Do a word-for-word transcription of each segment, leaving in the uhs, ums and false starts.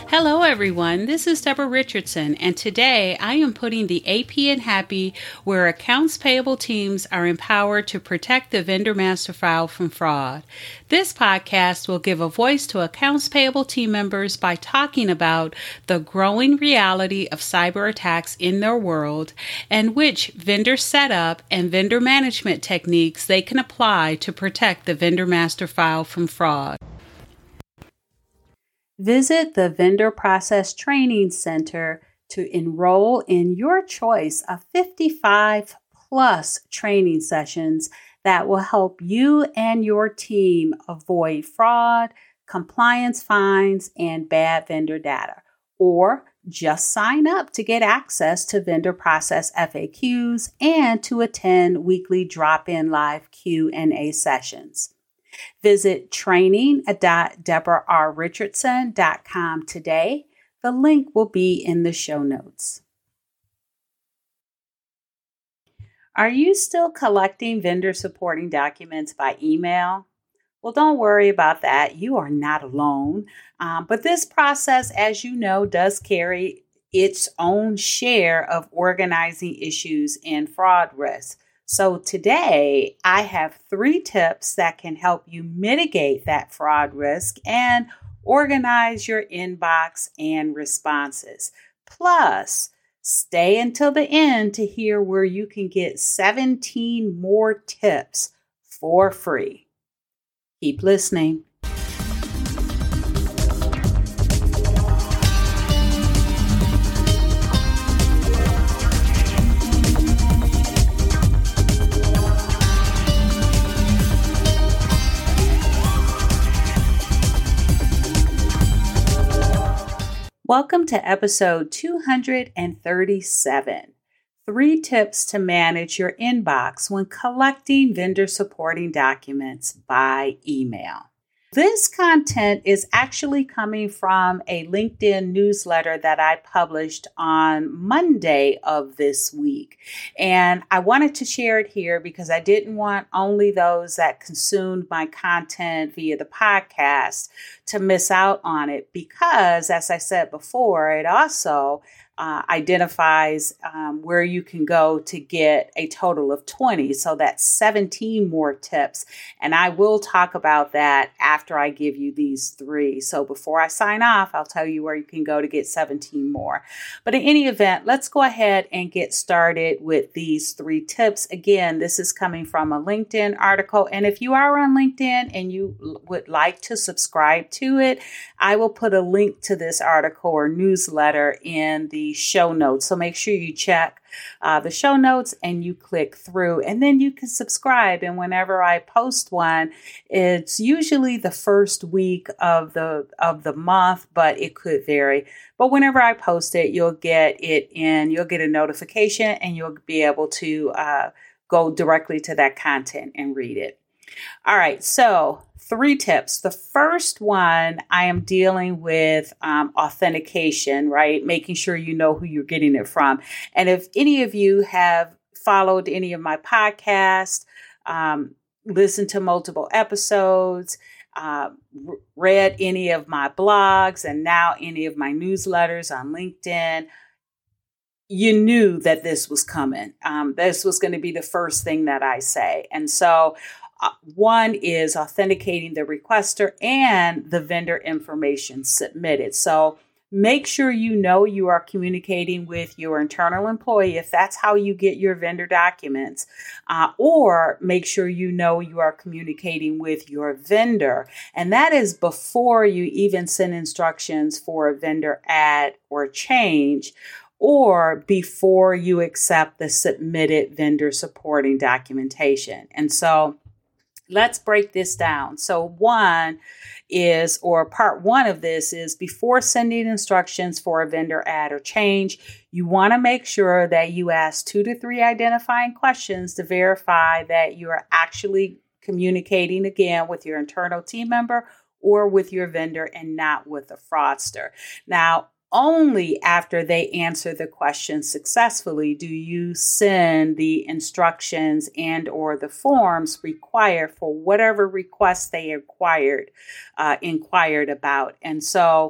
Hello, everyone. This is Deborah Richardson, and today I am putting the A P in Happy, where accounts payable teams are empowered to protect the vendor master file from fraud. This podcast will give a voice to accounts payable team members by talking about the growing reality of cyber attacks in their world and which vendor setup and vendor management techniques they can apply to protect the vendor master file from fraud. Visit the Vendor Process Training Center to enroll in your choice of fifty-five plus training sessions that will help you and your team avoid fraud, compliance fines, and bad vendor data. Or just sign up to get access to vendor process F A Qs and to attend weekly drop-in live Q and A sessions. Visit training dot deborah r richardson dot com today. The link will be in the show notes. Are you still collecting vendor supporting documents by email? Well, don't worry about that. You are not alone. Um, but this process, as you know, does carry its own share of organizing issues and fraud risks. So today, I have three tips that can help you mitigate that fraud risk and organize your inbox and responses. Plus, stay until the end to hear where you can get seventeen more tips for free. Keep listening. Welcome to episode two hundred thirty-seven, Three Tips to Manage Your Inbox When Collecting Vendor Supporting Documents by Email. This content is actually coming from a LinkedIn newsletter that I published on Monday of this week. And I wanted to share it here because I didn't want only those that consumed my content via the podcast to miss out on it because, as I said before, it also Uh, identifies um, where you can go to get a total of twenty. So that's seventeen more tips. And I will talk about that after I give you these three. So before I sign off, I'll tell you where you can go to get seventeen more. But in any event, let's go ahead and get started with these three tips. Again, this is coming from a LinkedIn article. And if you are on LinkedIn and you would like to subscribe to it, I will put a link to this article or newsletter in the show notes. So make sure you check uh, the show notes and you click through, and then you can subscribe. And whenever I post one, it's usually the first week of the of the month, but it could vary. But whenever I post it, you'll get it in, you'll get a notification, and you'll be able to uh, go directly to that content and read it. All right, so three tips. The first one, I am dealing with um, authentication, right? Making sure you know who you're getting it from. And if any of you have followed any of my podcasts, um, listened to multiple episodes, uh, read any of my blogs, and now any of my newsletters on LinkedIn, you knew that this was coming. Um, this was going to be the first thing that I say. And so Uh, one is authenticating the requester and the vendor information submitted. So make sure you know you are communicating with your internal employee if that's how you get your vendor documents, uh, or make sure you know you are communicating with your vendor. And that is before you even send instructions for a vendor add or change, or before you accept the submitted vendor supporting documentation. And so let's break this down. So one is, or part one of this is, before sending instructions for a vendor add or change, you want to make sure that you ask two to three identifying questions to verify that you are actually communicating again with your internal team member or with your vendor and not with a fraudster. Now, only after they answer the question successfully do you send the instructions and or the forms required for whatever request they acquired, uh, inquired about. And so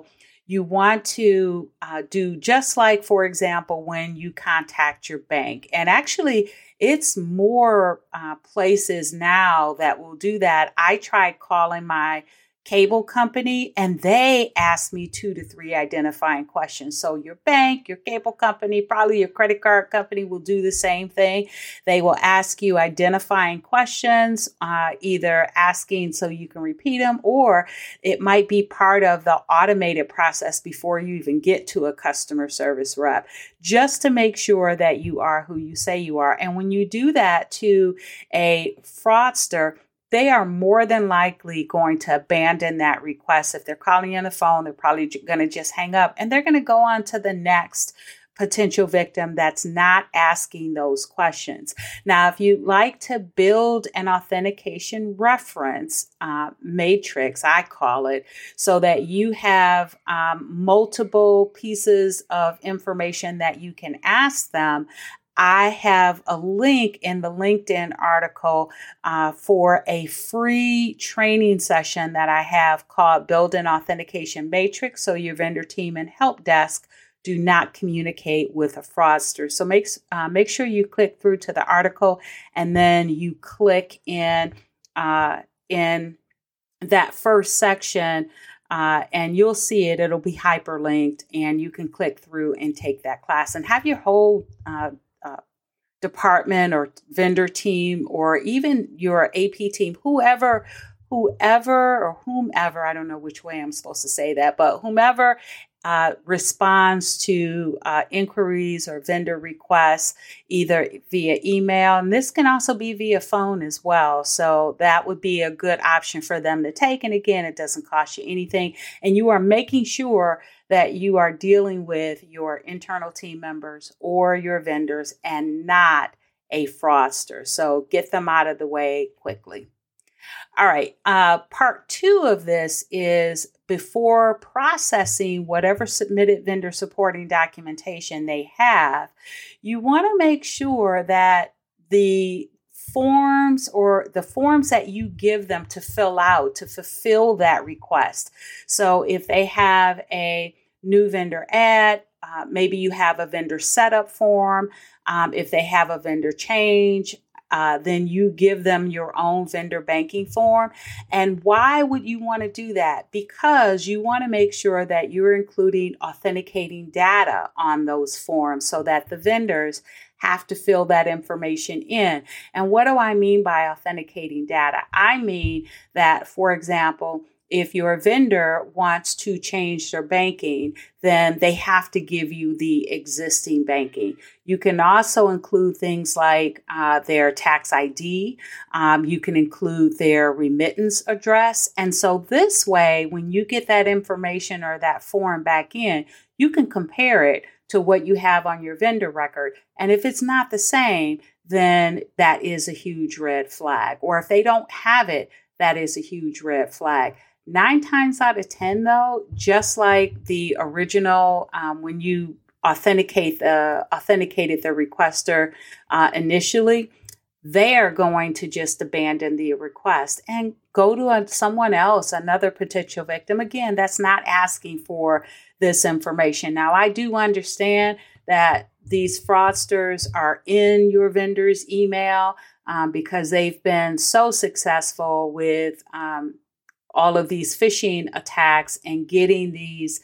you want to uh, do just like, for example, when you contact your bank. And actually, it's more uh, places now that will do that. I tried calling my cable company and they asked me two to three identifying questions. So your bank, your cable company, probably your credit card company will do the same thing. They will ask you identifying questions, uh, either asking so you can repeat them, or it might be part of the automated process before you even get to a customer service rep, just to make sure that you are who you say you are. And when you do that to a fraudster, they are more than likely going to abandon that request. If they're calling you on the phone, they're probably going to just hang up and they're going to go on to the next potential victim that's not asking those questions. Now, if you'd like to build an authentication reference uh, matrix, I call it, so that you have um, multiple pieces of information that you can ask them, I have a link in the LinkedIn article uh, for a free training session that I have called Build an Authentication Matrix, so your vendor team and help desk do not communicate with a fraudster. So make, uh, make sure you click through to the article and then you click in, uh, in that first section uh, and you'll see it. It'll be hyperlinked and you can click through and take that class and have your whole uh, uh, department or vendor team or even your A P team, whoever whoever or whomever, I don't know which way I'm supposed to say that, but whomever uh, responds to uh, inquiries or vendor requests, either via email, and this can also be via phone as well. So that would be a good option for them to take. And again, it doesn't cost you anything. And you are making sure that you are dealing with your internal team members or your vendors and not a fraudster. So get them out of the way quickly. All right. Uh, part two of this is before processing whatever submitted vendor supporting documentation they have, you want to make sure that the forms or the forms that you give them to fill out to fulfill that request. So if they have a new vendor ad, uh, maybe you have a vendor setup form. Um, if they have a vendor change, Uh, then you give them your own vendor banking form. And why would you want to do that? Because you want to make sure that you're including authenticating data on those forms so that the vendors have to fill that information in. And what do I mean by authenticating data? I mean that, for example, if your vendor wants to change their banking, then they have to give you the existing banking. You can also include things like uh, their tax I D. Um, you can include their remittance address. And so this way, when you get that information or that form back in, you can compare it to what you have on your vendor record. And if it's not the same, then that is a huge red flag. Or if they don't have it, that is a huge red flag. Nine times out of ten, though, just like the original, um, when you authenticate the authenticated the requester uh, initially, they are going to just abandon the request and go to a, someone else, another potential victim. Again, that's not asking for this information. Now, I do understand that these fraudsters are in your vendor's email um, because they've been so successful with um, all of these phishing attacks and getting these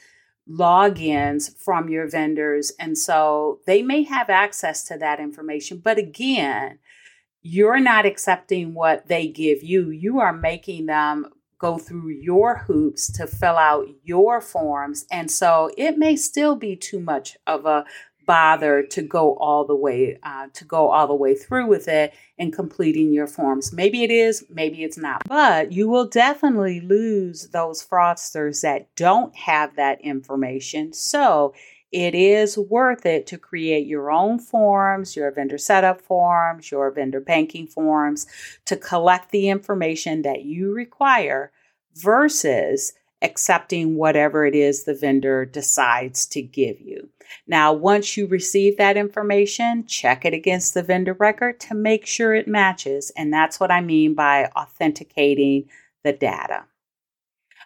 logins from your vendors. And so they may have access to that information. But again, you're not accepting what they give you. You are making them go through your hoops to fill out your forms. And so it may still be too much of a bother to go all the way uh, to go all the way through with it and completing your forms. Maybe it is, maybe it's not, but you will definitely lose those fraudsters that don't have that information. So it is worth it to create your own forms, your vendor setup forms, your vendor banking forms to collect the information that you require versus accepting whatever it is the vendor decides to give you. Now, once you receive that information, check it against the vendor record to make sure it matches. And that's what I mean by authenticating the data.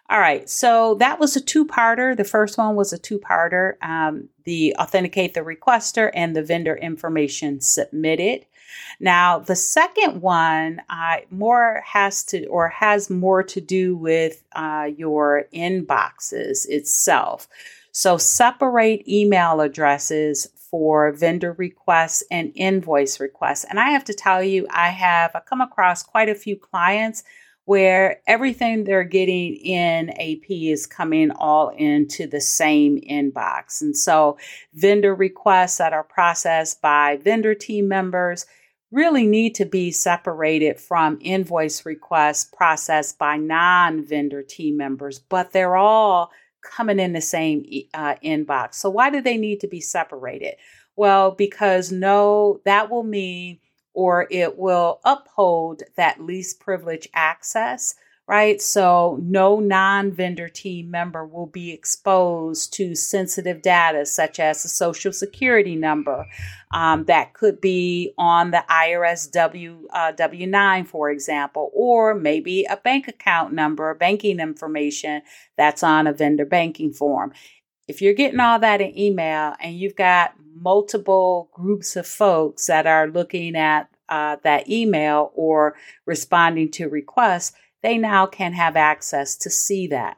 All right, so that was a two-parter. The first one was a two-parter, um, the authenticate the requester and the vendor information submitted. Now, the second one uh, more has to or has more to do with uh, your inboxes itself. So separate email addresses for vendor requests and invoice requests. And I have to tell you, I have come across quite a few clients where everything they're getting in A P is coming all into the same inbox. And so vendor requests that are processed by vendor team members really need to be separated from invoice requests processed by non-vendor team members, but they're all coming in the same uh, inbox. So why do they need to be separated? Well, because no, that will mean or it will uphold that least privilege access, right? So no non-vendor team member will be exposed to sensitive data such as a social security number um, that could be on the I R S W uh, W nine, for example, or maybe a bank account number, banking information that's on a vendor banking form. If you're getting all that in email and you've got multiple groups of folks that are looking at uh, that email or responding to requests, they now can have access to see that.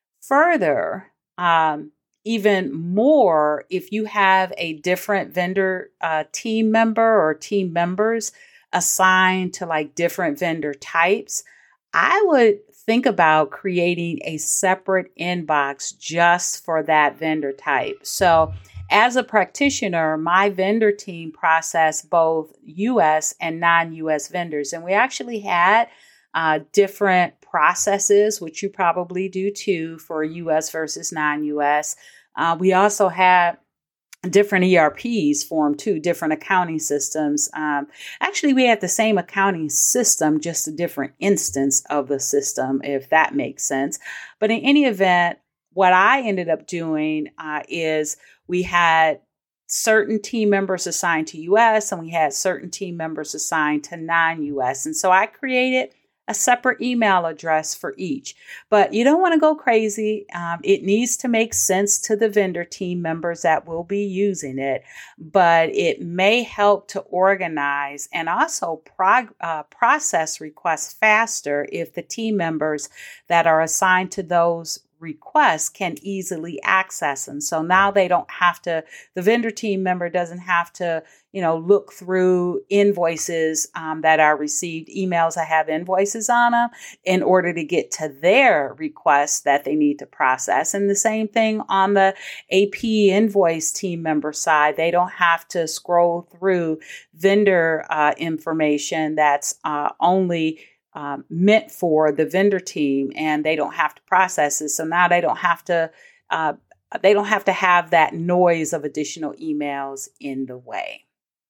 Further, um, even more, if you have a different vendor uh, team member or team members assigned to like different vendor types, I would think about creating a separate inbox just for that vendor type. So as a practitioner, my vendor team process both U S and non-U S vendors. And we actually had uh, different processes, which you probably do too, for U S versus non-U S. Uh, we also had different E R Ps for them too, different accounting systems. Um, actually, we had the same accounting system, just a different instance of the system, if that makes sense. But in any event, what I ended up doing uh, is we had certain team members assigned to U S and we had certain team members assigned to non-U S. And so I created a separate email address for each. But you don't want to go crazy. Um, it needs to make sense to the vendor team members that will be using it, but it may help to organize and also prog- uh, process requests faster if the team members that are assigned to those requests can easily access them. So now they don't have to, the vendor team member doesn't have to, you know, look through invoices um, that are received, emails that have invoices on them in order to get to their requests that they need to process. And the same thing on the A P invoice team member side. They don't have to scroll through vendor uh, information that's uh, only Um, meant for the vendor team, and they don't have to process it. So now they don't have to, uh, they don't have to have that noise of additional emails in the way.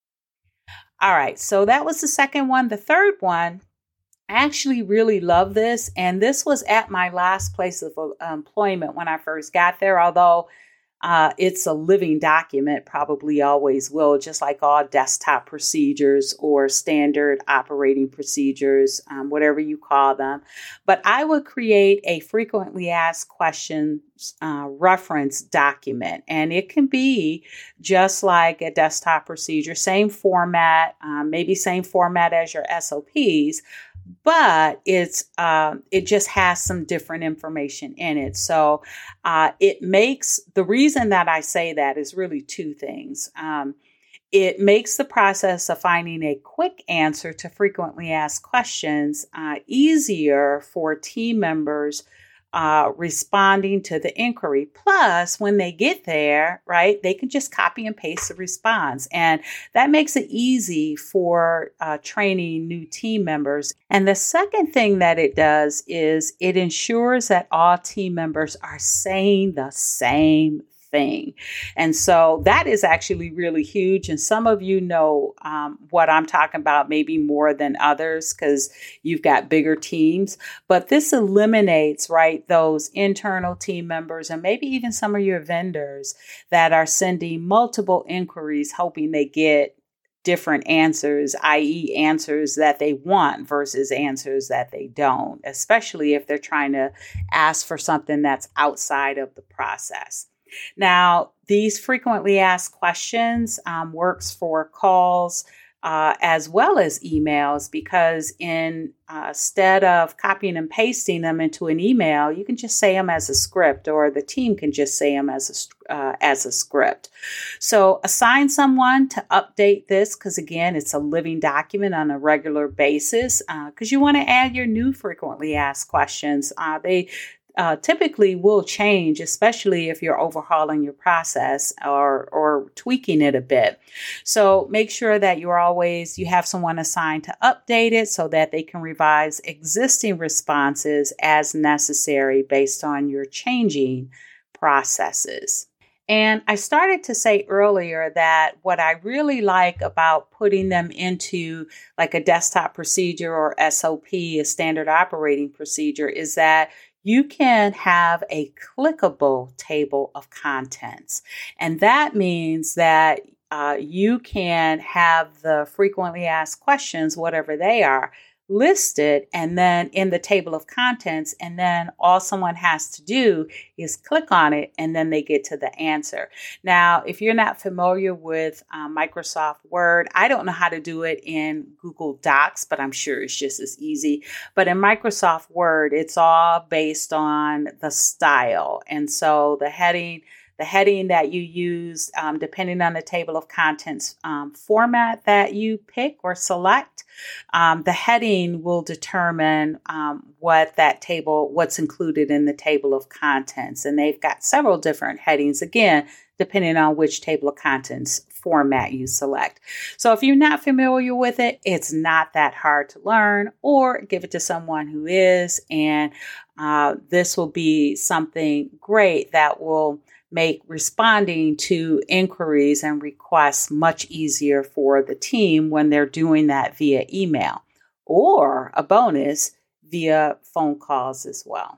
All right, so that was the second one. The third one, I actually really love this, and this was at my last place of uh, employment when I first got there, although Uh, it's a living document, probably always will, just like all desktop procedures or standard operating procedures, um, whatever you call them. But I would create a frequently asked questions uh, reference document, and it can be just like a desktop procedure, same format, um, maybe same format as your S O Ps, but it's um, it just has some different information in it. So uh, it makes, the reason that I say that is really two things. Um, it makes the process of finding a quick answer to frequently asked questions uh, easier for team members Uh, responding to the inquiry. Plus, when they get there, right, they can just copy and paste the response. And that makes it easy for uh, training new team members. And the second thing that it does is it ensures that all team members are saying the same thing. And so that is actually really huge. And some of you know um, what I'm talking about, maybe more than others, because you've got bigger teams. But this eliminates, right, those internal team members and maybe even some of your vendors that are sending multiple inquiries, hoping they get different answers, that is answers that they want versus answers that they don't, especially if they're trying to ask for something that's outside of the process. Now, these frequently asked questions um, works for calls uh, as well as emails, because in, uh, instead of copying and pasting them into an email, you can just say them as a script, or the team can just say them as a, uh, as a script. So assign someone to update this, because again, it's a living document on a regular basis, because uh, you want to add your new frequently asked questions. Uh, they Uh, typically will change, especially if you're overhauling your process or or tweaking it a bit. So make sure that you're always, you have someone assigned to update it so that they can revise existing responses as necessary based on your changing processes. And I started to say earlier that what I really like about putting them into like a desktop procedure or S O P, a standard operating procedure, is that you can have a clickable table of contents. And that means that uh, you can have the frequently asked questions, whatever they are, listed and then in the table of contents, and then all someone has to do is click on it and then they get to the answer. Now, if you're not familiar with uh, Microsoft Word, I don't know how to do it in Google Docs, but I'm sure it's just as easy. But in Microsoft Word, it's all based on the style. And so the heading The heading that you use, um, depending on the table of contents um, format that you pick or select, um, the heading will determine um, what that table, what's included in the table of contents. And they've got several different headings, again, depending on which table of contents format you select. So if you're not familiar with it, it's not that hard to learn, or give it to someone who is. And uh, this will be something great that will make responding to inquiries and requests much easier for the team when they're doing that via email, or a bonus, via phone calls as well.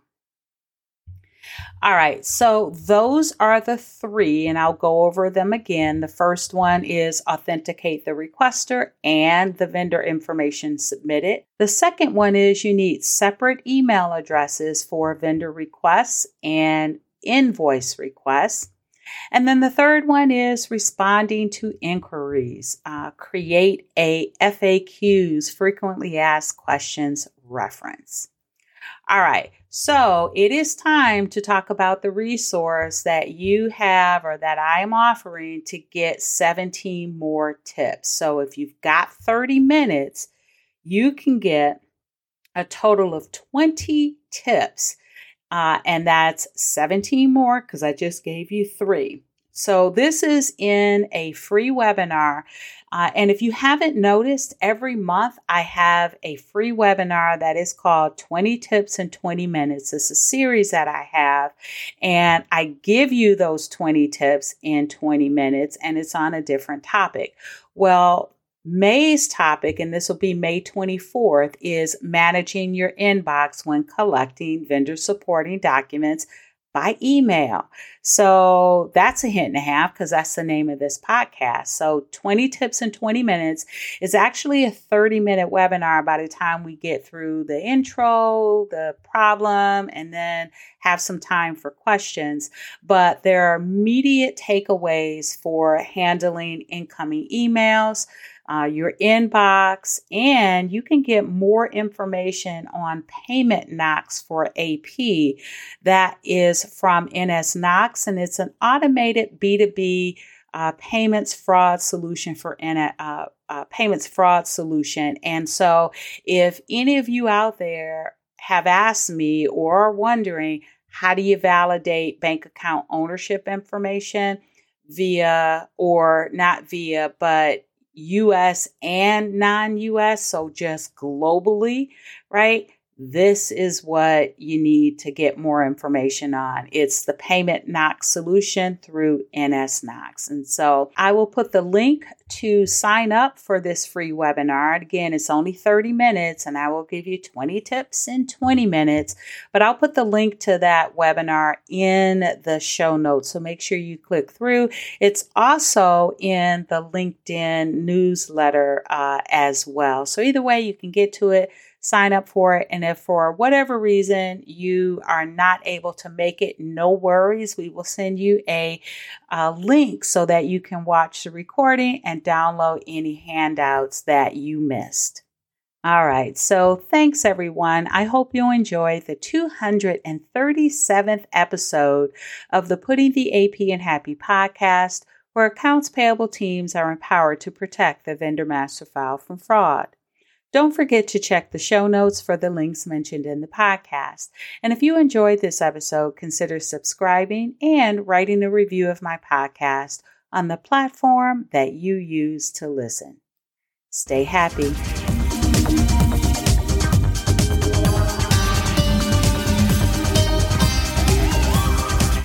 All right, so those are the three, and I'll go over them again. The first one is authenticate the requester and the vendor information submitted. The second one is you need separate email addresses for vendor requests and invoice requests. And then the third one is responding to inquiries. Uh, create a F A Qs, frequently asked questions reference. All right, so it is time to talk about the resource that you have or that I am offering to get seventeen more tips. So if you've got thirty minutes, you can get a total of twenty tips. Uh, and that's seventeen more because I just gave you three. So this is in a free webinar. Uh, and if you haven't noticed, every month I have a free webinar that is called twenty Tips in twenty minutes. It's a series that I have, and I give you those twenty tips in twenty minutes, and it's on a different topic. Well, May's topic, and this will be May twenty-fourth, is managing your inbox when collecting vendor supporting documents by email. So that's a hint and a half because that's the name of this podcast. So twenty tips in twenty minutes is actually a thirty minute webinar by the time we get through the intro, the problem, and then have some time for questions. But there are immediate takeaways for handling incoming emails, Uh, your inbox, and you can get more information on Payment Knox for A P. That is from N S Knox, and it's an automated B two B uh, payments fraud solution for N- uh, uh, payments fraud solution. And so if any of you out there have asked me or are wondering, how do you validate bank account ownership information via, or not via, but U S and non-U S, so just globally, right? this is what you need to get more information on. It's the Payment Knox solution through N S Knox. And so I will put the link to sign up for this free webinar. Again, it's only thirty minutes and I will give you twenty tips in twenty minutes, but I'll put the link to that webinar in the show notes. So make sure you click through. It's also in the LinkedIn newsletter uh, as well. So either way, you can get to it, sign up for it. And if for whatever reason you are not able to make it, no worries. We will send you a, a link so that you can watch the recording and download any handouts that you missed. All right. So thanks, everyone. I hope you enjoyed the two hundred thirty-seventh episode of the Putting the A P in Happy podcast, where accounts payable teams are empowered to protect the vendor master file from fraud. Don't forget to check the show notes for the links mentioned in the podcast. And if you enjoyed this episode, consider subscribing and writing a review of my podcast on the platform that you use to listen. Stay happy.